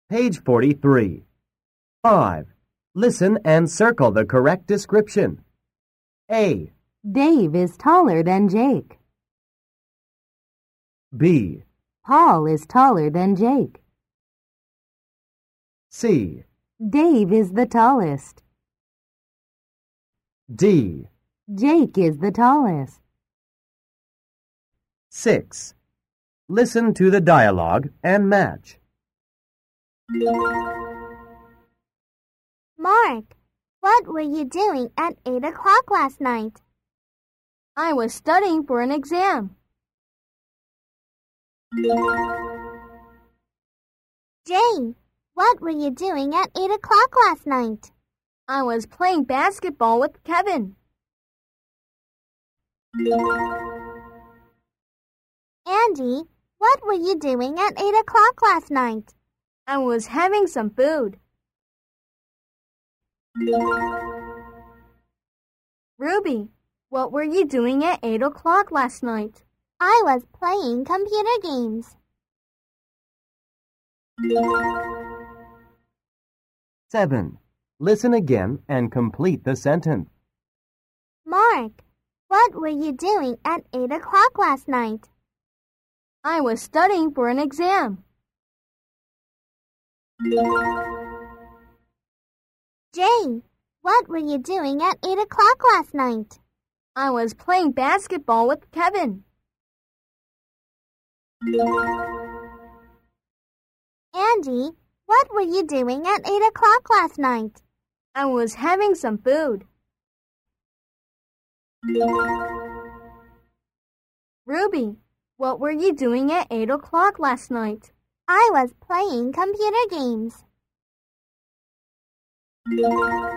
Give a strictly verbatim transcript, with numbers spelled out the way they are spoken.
Page forty-three. five. Listen and circle the correct description. A. Dave is taller than Jake. B. Paul is taller than Jake. C. Dave is the tallest. D. Jake is the tallest. six. Listen to the dialogue and match. Mark, what were you doing at eight o'clock last night? I was studying for an exam. Jane, what were you doing at eight o'clock last night? I was playing basketball with Kevin. Andy, what were you doing at eight o'clock last night? I was having some food. Ruby, what were you doing at eight o'clock last night? I was playing computer games. seven. Listen again and complete the sentence. Mark, what were you doing at eight o'clock last night? I was studying for an exam. Jane, what were you doing at eight o'clock last night? I was playing basketball with Kevin. Andy, what were you doing at eight o'clock last night? I was having some food. Ruby, what were you doing at eight o'clock last night? I was playing computer games.